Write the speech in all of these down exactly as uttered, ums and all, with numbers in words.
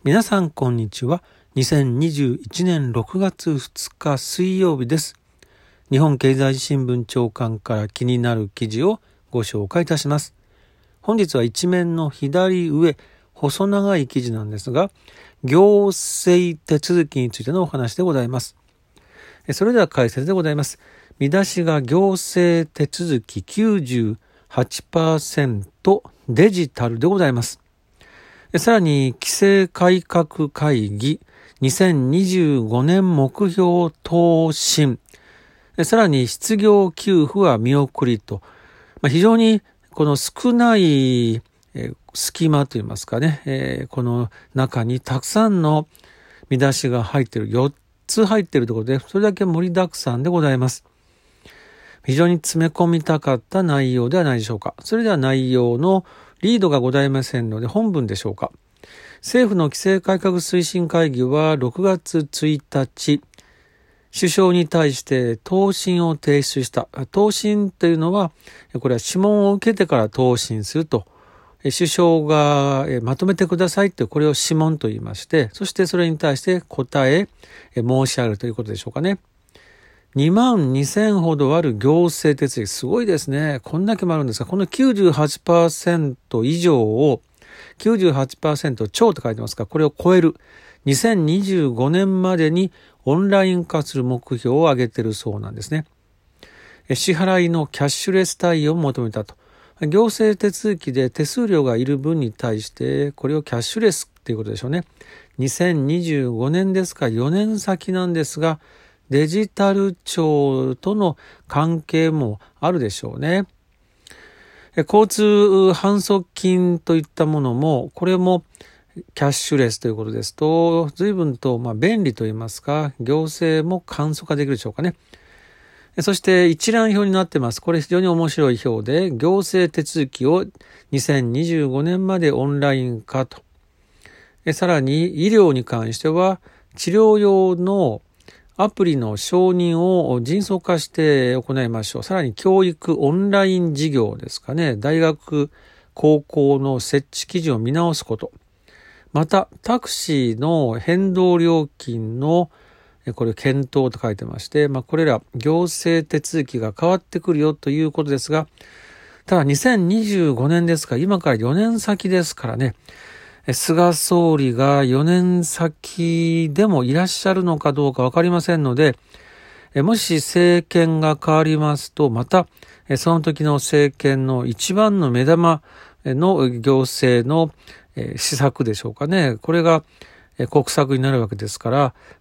皆さんこんにちは。にせんにじゅういちねんろくがつふつか水曜日です。日本経済新聞長官から気になる記事をご紹介いたします。本日は一面の左上、細長い記事なんですが、行政手続きについてのお話でございます。それでは解説でございます。見出しが行政手続き きゅうじゅうはちパーセント デジタルでございます。さらに規制改革会議にせんにじゅうごねん目標答申、さらに失業給付は見送りと、まあ、非常にこの少ない隙間といいますかね、えー、この中にたくさんの見出しが入っている、よっつ入っているところで、それだけ盛りだくさんでございます。非常に詰め込みたかった内容ではないでしょうか。それでは内容のリードがございませんので本文でしょうか。政府の規制改革推進会議はろくがつついたち、首相に対して答申を提出した。答申というのは、これは諮問を受けてから答申すると。首相がまとめてくださいと、これを諮問と言いまして、そしてそれに対して答え申し上げるということでしょうかね。にまんにせんほどある行政手続き、すごいですね。こんだけもあるんですが、この きゅうじゅうはちパーセント 以上を、きゅうじゅうはちパーセント 超と書いてますが、これを超えるにせんにじゅうごねんまでにオンライン化する目標を挙げているそうなんですね。支払いのキャッシュレス対応を求めたと。行政手続きで手数料がいる分に対して、これをキャッシュレスっていうことでしょうね。にせんにじゅうごねんですか、よねん先なんですが、デジタル庁との関係もあるでしょうね。交通反則金といったものも、これもキャッシュレスということですと、随分とまあ便利といいますか、行政も簡素化できるでしょうかね。そして一覧表になってます。これ非常に面白い表で、行政手続きをにせんにじゅうごねんまでオンライン化と。さらに医療に関しては、治療用のアプリの承認を迅速化して行いましょう。さらに教育オンライン事業ですかね。大学、高校の設置基準を見直すこと。また、タクシーの変動料金のこれ検討と書いてまして、まあ、これら行政手続きが変わってくるよということですが、ただにせんにじゅうごねんですから、今からよねん先ですからね、菅総理がよねん先でもいらっしゃるのかどうかわかりませんので、もし政権が変わりますと、またその時の政権の一番の目玉の行政の施策でしょうかね。これが国策になるわけですから、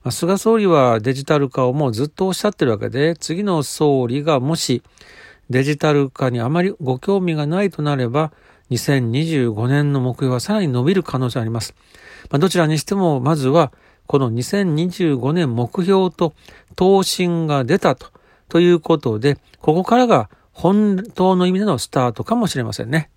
菅総理はデジタル化をもうずっとおっしゃってるわけで、次の総理がもしデジタル化にあまりご興味がないとなれば、にせんにじゅうごねんの目標はさらに伸びる可能性があります。まあ、どちらにしても、まずは、このにせんにじゅうごねん目標と答申が出たと、ということで、ここからが本当の意味でのスタートかもしれませんね。